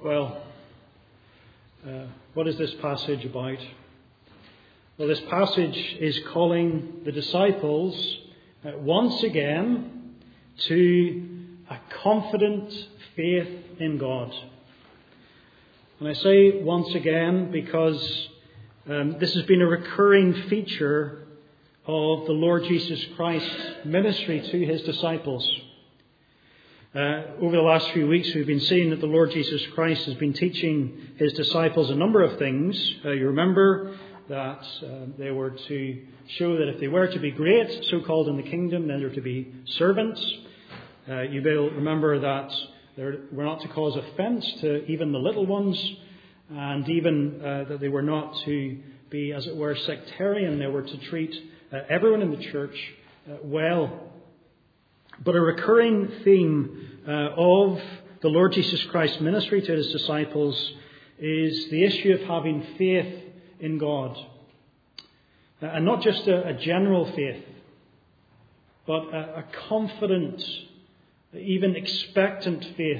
Well, what is this passage about? Well, this passage is calling the disciples once again to a confident faith in God. And I say once again because this has been a recurring feature of the Lord Jesus Christ's ministry to his disciples. Over the last few weeks, we've been seeing that the Lord Jesus Christ has been teaching his disciples a number of things. You remember that they were to show that if they were to be great, so-called in the kingdom, then they're to be servants. You will remember that we're not to cause offence to even the little ones, and even that they were not to be, as it were, sectarian. They were to treat everyone in the church well. But a recurring theme of the Lord Jesus Christ's ministry to his disciples is the issue of having faith in God. And not just a general faith, but a confident, even expectant faith.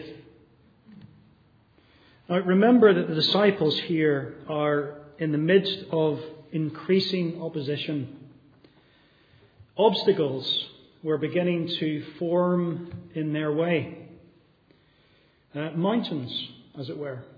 Now remember that the disciples here are in the midst of increasing opposition. Obstacles were beginning to form in their way. Mountains, as it were.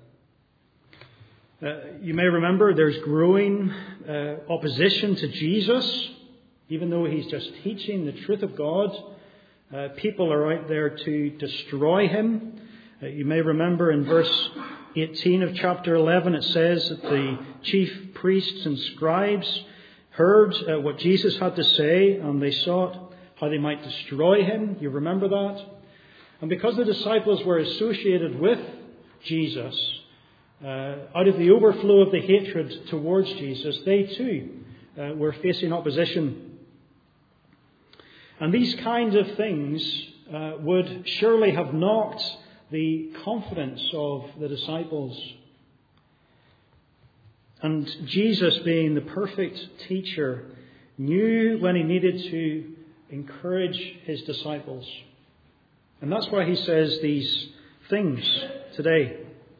You may remember there's growing opposition to Jesus, even though he's just teaching the truth of God. People are out there to destroy him. You may remember in verse 18 of chapter 11 it says that the chief priests and scribes heard what Jesus had to say, and they sought how they might destroy him. You remember that? And because the disciples were associated with Jesus, out of the overflow of the hatred towards Jesus, they too were facing opposition. And these kinds of things would surely have knocked the confidence of the disciples. And Jesus, being the perfect teacher, knew when he needed to encourage his disciples. And that's why he says these things today.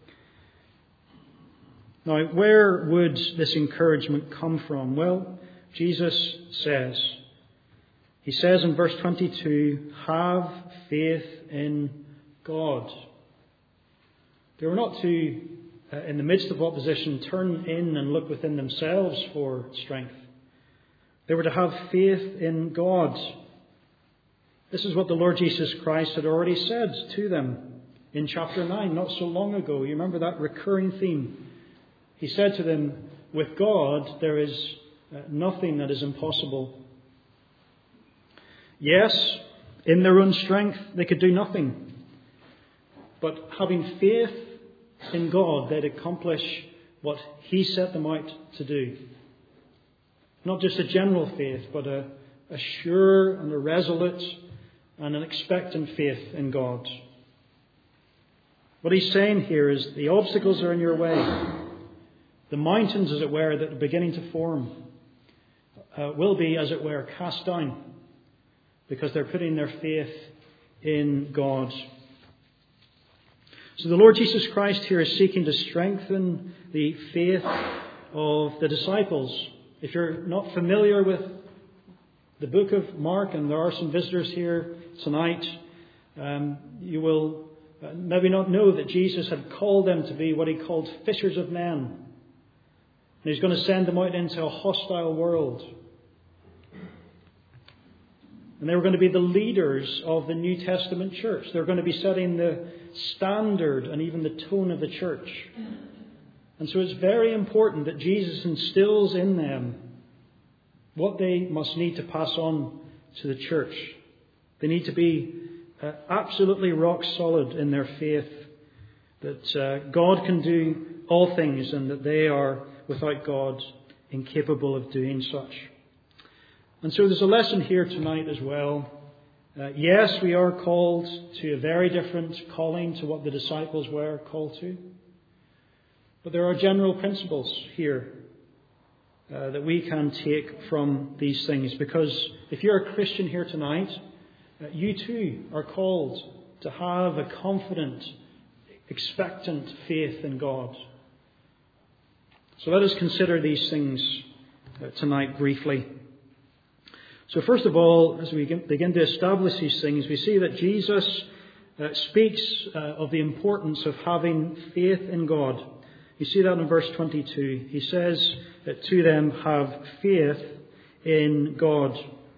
Now, where would this encouragement come from? Well, Jesus says. He says in verse 22, have faith in God. They were not to, in the midst of opposition, turn in and look within themselves for strength. They were to have faith in God. This is what the Lord Jesus Christ had already said to them in chapter 9, not so long ago. You remember that recurring theme. He said to them, with God there is nothing that is impossible. Yes, in their own strength they could do nothing. But having faith in God, they'd accomplish what he set them out to do. Not just a general faith, but a sure and a resolute and an expectant faith in God. What he's saying here is the obstacles are in your way. The mountains, as it were, that are beginning to form will be, as it were, cast down because they're putting their faith in God. So the Lord Jesus Christ here is seeking to strengthen the faith of the disciples. If you're not familiar with the book of Mark, and there are some visitors here tonight, you will maybe not know that Jesus had called them to be what he called fishers of men. And he's going to send them out into a hostile world. And they were going to be the leaders of the New Testament church. They're going to be setting the standard and even the tone of the church. And so it's very important that Jesus instills in them what they must need to pass on to the church. They need to be absolutely rock solid in their faith that God can do all things and that they are, without God, incapable of doing such. And so there's a lesson here tonight as well. Yes, we are called to a very different calling to what the disciples were called to. But there are general principles here that we can take from these things. Because if you're a Christian here tonight, you too are called to have a confident, expectant faith in God. So let us consider these things tonight briefly. So first of all, as we begin to establish these things, we see that Jesus speaks of the importance of having faith in God. You see that in verse 22. He says that to them, have faith in God.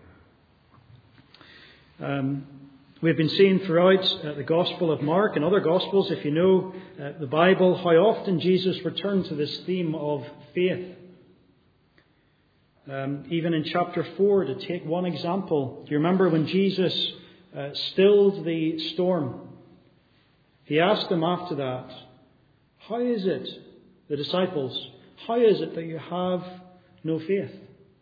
We've been seeing throughout the Gospel of Mark and other Gospels, if you know the Bible, how often Jesus returned to this theme of faith. Even in chapter 4, to take one example, do you remember when Jesus stilled the storm? He asked them after that, how is it, the disciples, how is it that you have no faith?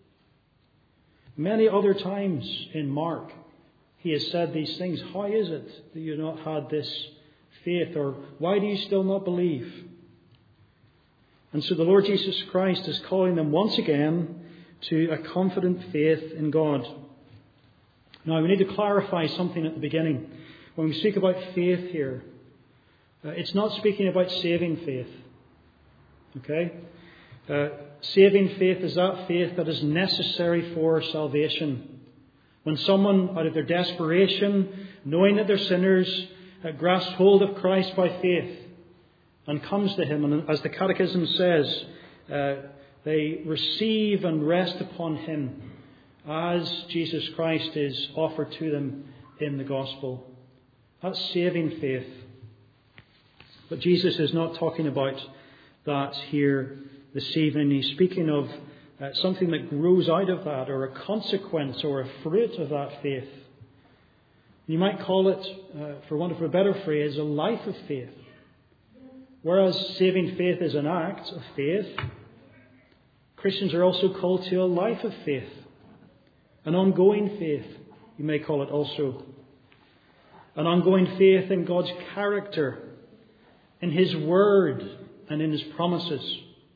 Many other times in Mark, he has said these things. How is it that you have not had this faith? Or why do you still not believe? And so the Lord Jesus Christ is calling them once again to a confident faith in God. Now we need to clarify something at the beginning. When we speak about faith here, it's not speaking about saving faith. Okay? Saving faith is that faith that is necessary for salvation. When someone, out of their desperation, knowing that they're sinners, grasps hold of Christ by faith and comes to Him, and as the Catechism says, they receive and rest upon Him as Jesus Christ is offered to them in the Gospel. That's saving faith. But Jesus is not talking about that here this evening. He's speaking of something that grows out of that, or a consequence or a fruit of that faith. You might call it, for want of a better phrase, a life of faith. Whereas saving faith is an act of faith, Christians are also called to a life of faith, an ongoing faith, you may call it also. An ongoing faith in God's character, in His Word, and in His promises.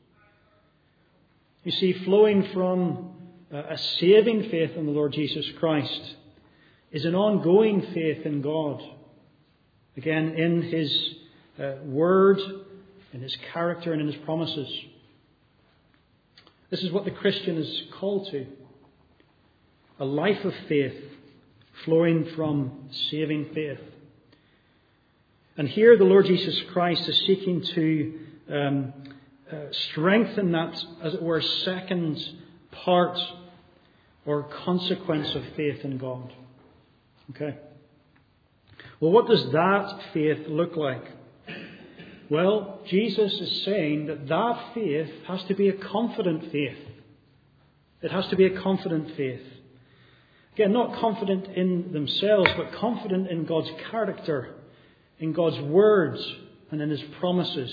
You see, flowing from a saving faith in the Lord Jesus Christ is an ongoing faith in God. Again, in His Word, in His character, and in His promises. This is what the Christian is called to. A life of faith flowing from saving faith. And here the Lord Jesus Christ is seeking to strengthen that, as it were, second part or consequence of faith in God. Okay. Well, what does that faith look like? Well, Jesus is saying that that faith has to be a confident faith. It has to be a confident faith. Again, not confident in themselves, but confident in God's character, in God's words, and in His promises.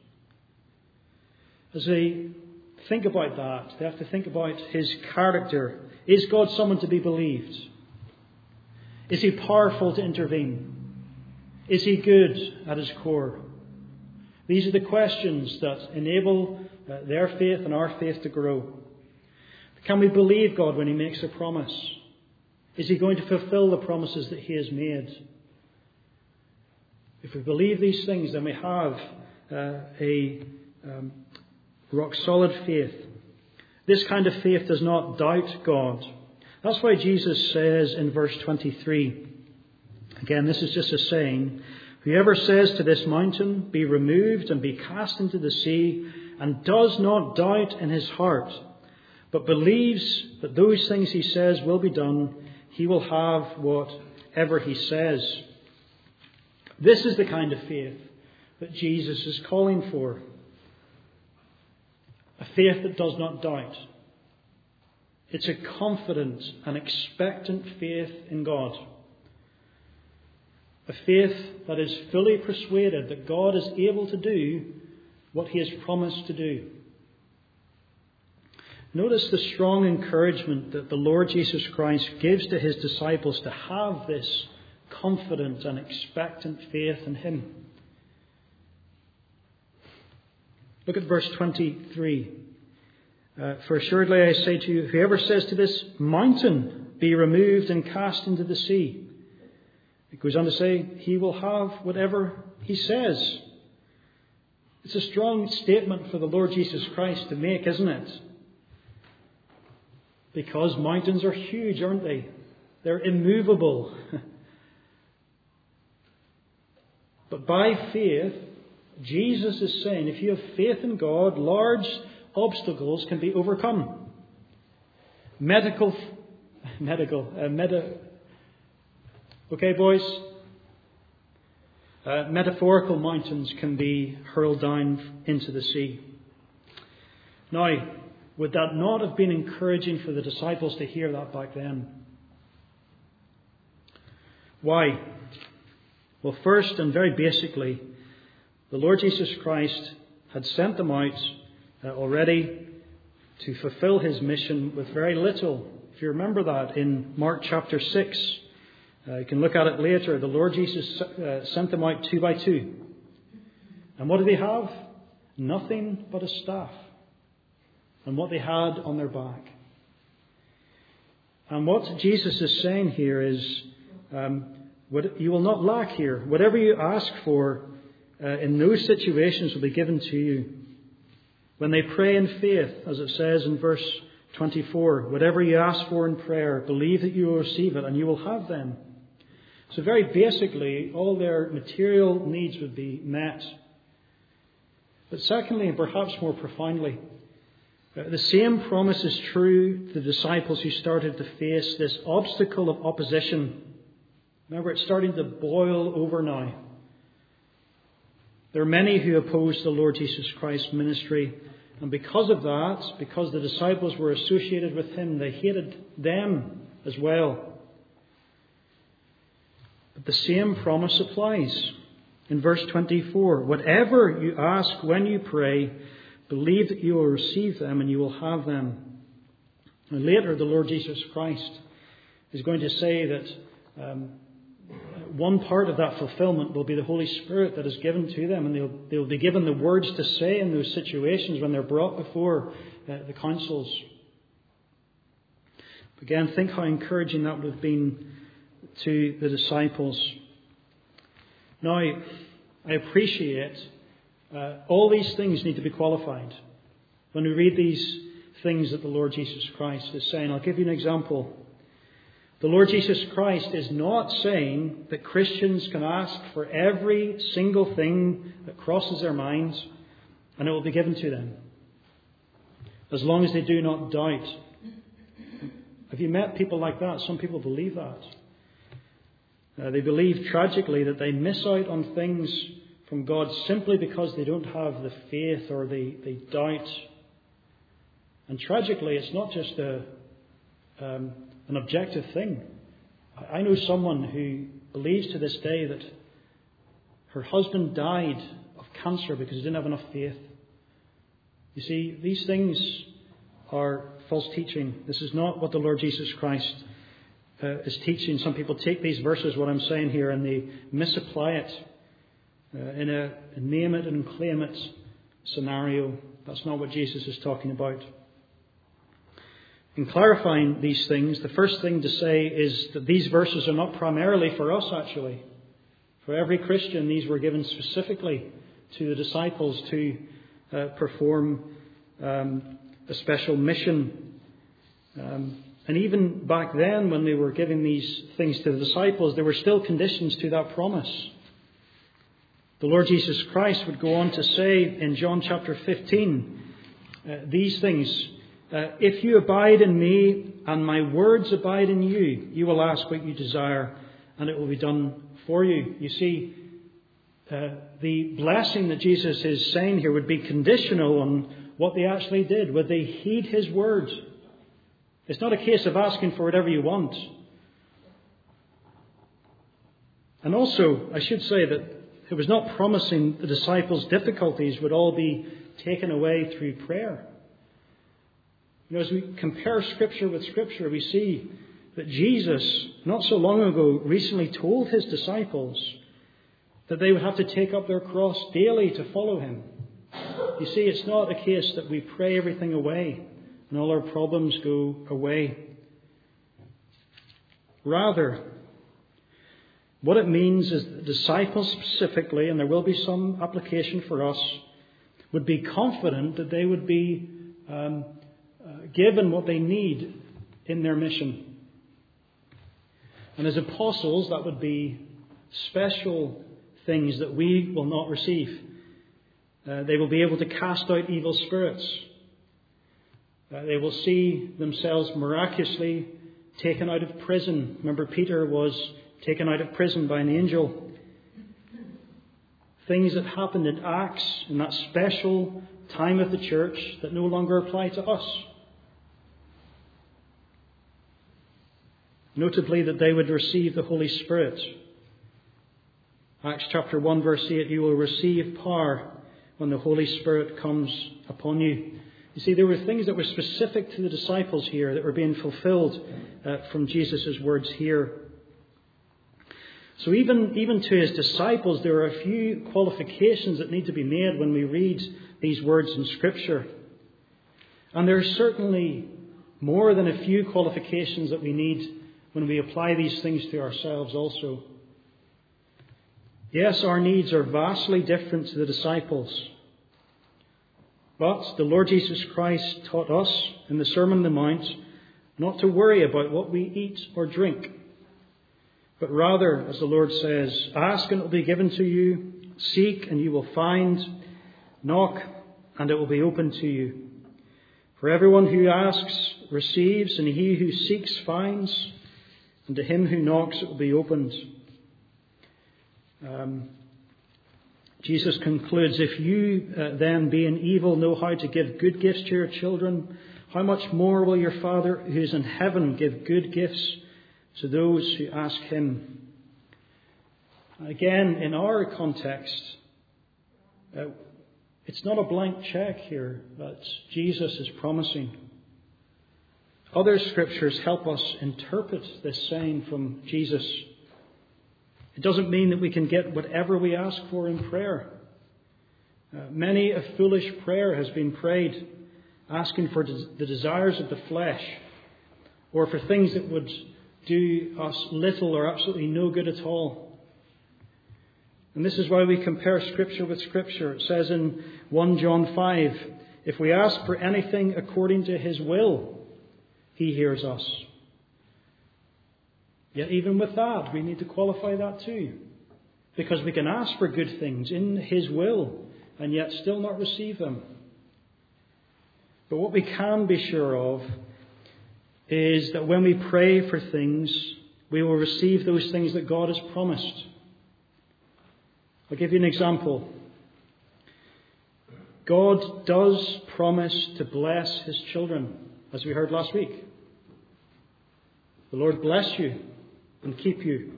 As they think about that, they have to think about His character. Is God someone to be believed? Is He powerful to intervene? Is He good at His core? These are the questions that enable their faith and our faith to grow. Can we believe God when He makes a promise? Is He going to fulfill the promises that He has made? If we believe these things, then we have a rock solid faith. This kind of faith does not doubt God. That's why Jesus says in verse 23, again, this is just a saying, whoever says to this mountain, be removed and be cast into the sea, and does not doubt in his heart, but believes that those things he says will be done, he will have whatever he says. This is the kind of faith that Jesus is calling for. A faith that does not doubt. It's a confident and expectant faith in God. A faith that is fully persuaded that God is able to do what He has promised to do. Notice the strong encouragement that the Lord Jesus Christ gives to His disciples to have this confident and expectant faith in Him. Look at verse 23. For assuredly I say to you, whoever says to this mountain, be removed and cast into the sea. It goes on to say, he will have whatever he says. It's a strong statement for the Lord Jesus Christ to make, isn't it? Because mountains are huge, aren't they? They're immovable. But by faith, Jesus is saying, if you have faith in God, large obstacles can be overcome. Okay, boys? Metaphorical mountains can be hurled down into the sea. Now, would that not have been encouraging for the disciples to hear that back then? Why? Well, first and very basically, the Lord Jesus Christ had sent them out already to fulfill his mission with very little. If you remember that in Mark chapter 6, you can look at it later. The Lord Jesus sent them out 2 by 2. And what did they have? Nothing but a staff. And what they had on their back. And what Jesus is saying here is, you will not lack here. Whatever you ask for in those situations will be given to you. When they pray in faith, as it says in verse 24, whatever you ask for in prayer, believe that you will receive it and you will have them. So very basically, all their material needs would be met. But secondly, and perhaps more profoundly, the same promise is true to the disciples who started to face this obstacle of opposition. Remember, it's starting to boil over now. There are many who oppose the Lord Jesus Christ's ministry. And because of that, because the disciples were associated with him, they hated them as well. But the same promise applies. In verse 24, whatever you ask when you pray, believe that you will receive them and you will have them. And later, the Lord Jesus Christ is going to say that one part of that fulfillment will be the Holy Spirit that is given to them, and they'll be given the words to say in those situations when they're brought before the councils. Again, think how encouraging that would have been to the disciples. Now, I appreciate all these things need to be qualified. When we read these things that the Lord Jesus Christ is saying, I'll give you an example. The Lord Jesus Christ is not saying that Christians can ask for every single thing that crosses their minds and it will be given to them, as long as they do not doubt. Have you met people like that? Some people believe that. They believe tragically that they miss out on things from God simply because they don't have the faith or they doubt. And tragically, it's not just an objective thing. I know someone who believes to this day that her husband died of cancer because he didn't have enough faith. You see, these things are false teaching. This is not what the Lord Jesus Christ is teaching. Some people take these verses, what I'm saying here, and they misapply it in a name it and claim it scenario. That's not what Jesus is talking about. In clarifying these things, the first thing to say is that these verses are not primarily for us, actually. For every Christian, these were given specifically to the disciples to perform a special mission. And even back then, when they were giving these things to the disciples, there were still conditions to that promise. The Lord Jesus Christ would go on to say in John chapter 15, these things, if you abide in me and my words abide in you, you will ask what you desire and it will be done for you. You see, the blessing that Jesus is saying here would be conditional on what they actually did. Would they heed his word? It's not a case of asking for whatever you want. And also, I should say that it was not promising the disciples' difficulties would all be taken away through prayer. You know, as we compare Scripture with Scripture, we see that Jesus, not so long ago, recently told his disciples that they would have to take up their cross daily to follow him. You see, it's not a case that we pray everything away and all our problems go away. Rather, what it means is that the disciples specifically, and there will be some application for us, would be confident that they would be given what they need in their mission. And as apostles, that would be special things that we will not receive. They will be able to cast out evil spirits. They will see themselves miraculously taken out of prison. Remember, Peter was taken out of prison by an angel. Things that happened in Acts, in that special time of the church, that no longer apply to us. Notably, that they would receive the Holy Spirit. Acts chapter 1 verse 8, you will receive power when the Holy Spirit comes upon you. You see, there were things that were specific to the disciples here that were being fulfilled from Jesus' words here. So even to his disciples, there are a few qualifications that need to be made when we read these words in Scripture. And there are certainly more than a few qualifications that we need when we apply these things to ourselves also. Yes, our needs are vastly different to the disciples. But the Lord Jesus Christ taught us in the Sermon on the Mount not to worry about what we eat or drink, but rather, as the Lord says, ask and it will be given to you, seek and you will find, knock and it will be opened to you. For everyone who asks receives, and he who seeks finds, and to him who knocks it will be opened. Jesus concludes, if you then, being evil, know how to give good gifts to your children, how much more will your Father who is in heaven give good gifts to those who ask him? Again, in our context, it's not a blank check here that Jesus is promising. Other scriptures help us interpret this saying from Jesus. It doesn't mean that we can get whatever we ask for in prayer. Many a foolish prayer has been prayed, asking for the desires of the flesh, or for things that would do us little or absolutely no good at all. And this is why we compare Scripture with Scripture. It says in 1 John 5, if we ask for anything according to his will, he hears us. Yet even with that, we need to qualify that too. Because we can ask for good things in his will and yet still not receive them. But what we can be sure of is that when we pray for things, we will receive those things that God has promised. I'll give you an example. God does promise to bless his children, as we heard last week. The Lord bless you and keep you.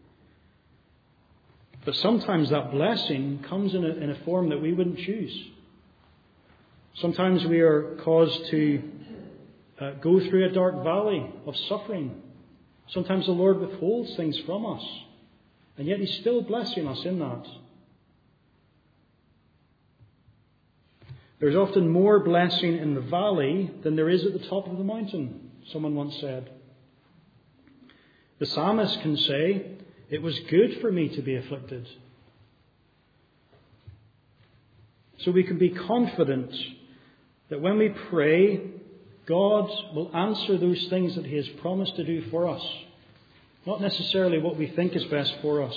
But sometimes that blessing comes in a form that we wouldn't choose. Sometimes we are caused to go through a dark valley of suffering. Sometimes the Lord withholds things from us, and yet he's still blessing us in that. There's often more blessing in the valley than there is at the top of the mountain, someone once said. The psalmist can say, it was good for me to be afflicted. So we can be confident that when we pray, God will answer those things that he has promised to do for us. Not necessarily what we think is best for us.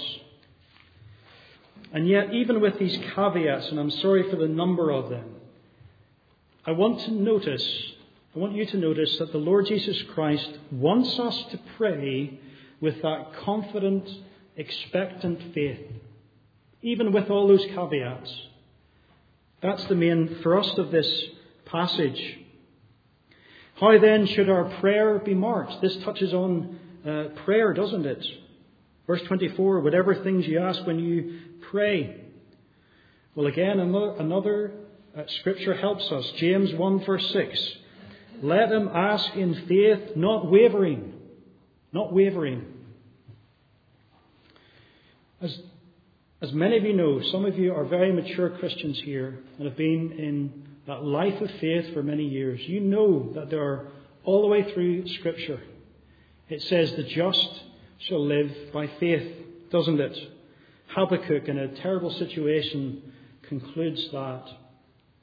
And yet, even with these caveats, and I'm sorry for the number of them, I want you to notice that the Lord Jesus Christ wants us to pray with that confident, expectant faith, even with all those caveats. That's the main thrust of this passage. How then should our prayer be marked? This touches on prayer, doesn't it? Verse 24, whatever things you ask when you pray. Well, again, another scripture helps us. James 1 verse 6. Let him ask in faith, not wavering. Not wavering. As many of you know, some of you are very mature Christians here and have been in that life of faith for many years. You know that there are, all the way through Scripture, it says the just shall live by faith, doesn't it? Habakkuk, in a terrible situation, concludes that.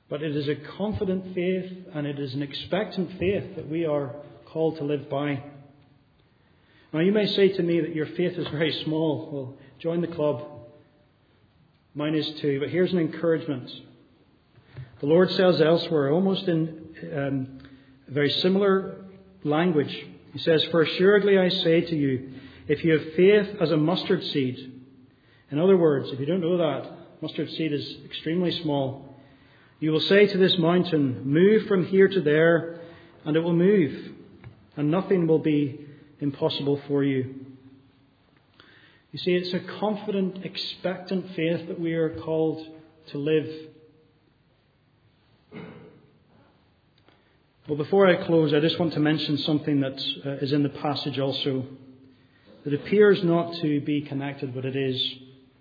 But it is a confident faith and it is an expectant faith that we are called to live by. Now you may say to me that your faith is very small. Well, join the club. Mine is too. But here's an encouragement. The Lord says elsewhere, almost in very similar language, He says, "For assuredly I say to you, if you have faith as a mustard seed," in other words, if you don't know that, mustard seed is extremely small, "you will say to this mountain, 'Move from here to there,' and it will move, and nothing will be impossible for you." You see, it's a confident, expectant faith that we are called to live. Well, before I close, I just want to mention something that is in the passage also, that appears not to be connected, but it is.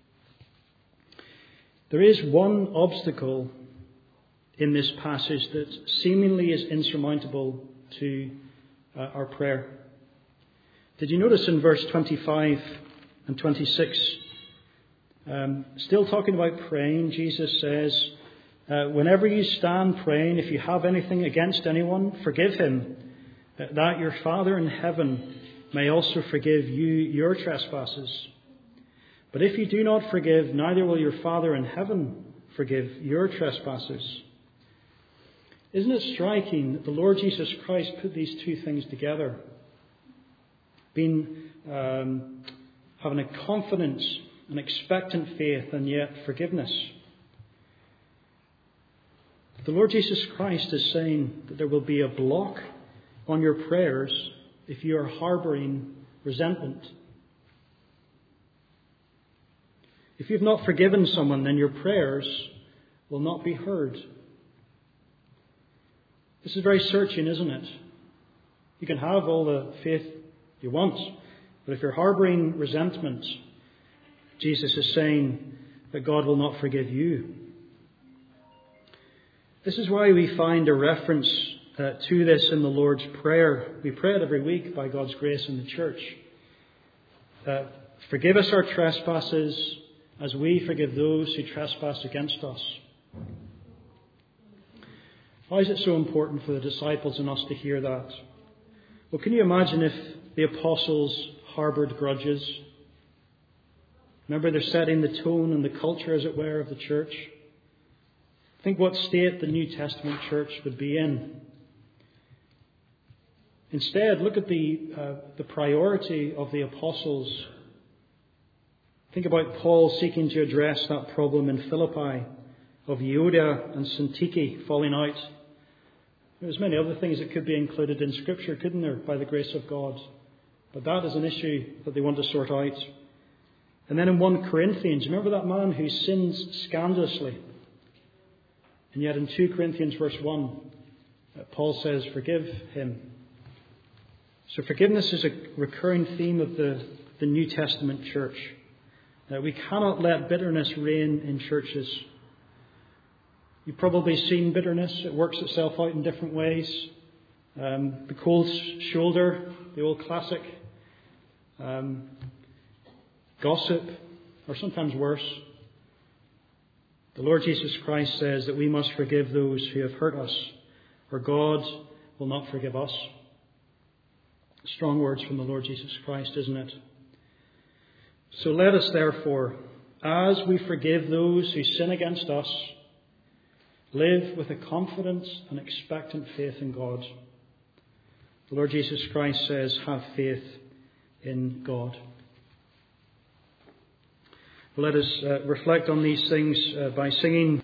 There is one obstacle in this passage that seemingly is insurmountable to our prayer. Did you notice in verse 25 and 26, still talking about praying, Jesus says, "Whenever you stand praying, if you have anything against anyone, forgive him, that your Father in heaven may also forgive you your trespasses. But if you do not forgive, neither will your Father in heaven forgive your trespasses." Isn't it striking that the Lord Jesus Christ put these two things together? Having a confidence, an expectant faith, and yet forgiveness. The Lord Jesus Christ is saying that there will be a block on your prayers if you are harboring resentment. If you've not forgiven someone, then your prayers will not be heard. This is very searching, isn't it? You can have all the faith you want, but if you're harboring resentment, Jesus is saying that God will not forgive you. This is why we find a reference to this in the Lord's Prayer. We pray it every week by God's grace in the church. Forgive us our trespasses as we forgive those who trespass against us. Why is it so important for the disciples and us to hear that? Well, can you imagine if the apostles harboured grudges? Remember, they're setting the tone and the culture, as it were, of the church. Think what state the New Testament church would be in. Instead, look at the priority of the apostles. Think about Paul seeking to address that problem in Philippi of Euodia and Syntyche falling out. There's many other things that could be included in Scripture, couldn't there, by the grace of God? But that is an issue that they want to sort out. And then in 1 Corinthians, remember that man who sins scandalously? And yet in 2 Corinthians verse 1, Paul says, "Forgive him." So forgiveness is a recurring theme of the New Testament church. We cannot let bitterness reign in churches. You've probably seen bitterness. It works itself out in different ways. The cold shoulder, the old classic. Gossip, or sometimes worse. The Lord Jesus Christ says that we must forgive those who have hurt us, or God will not forgive us. Strong words from the Lord Jesus Christ, isn't it? So let us therefore, as we forgive those who sin against us, live with a confident and expectant faith in God. The Lord Jesus Christ says, have faith in God. Let us reflect on these things by singing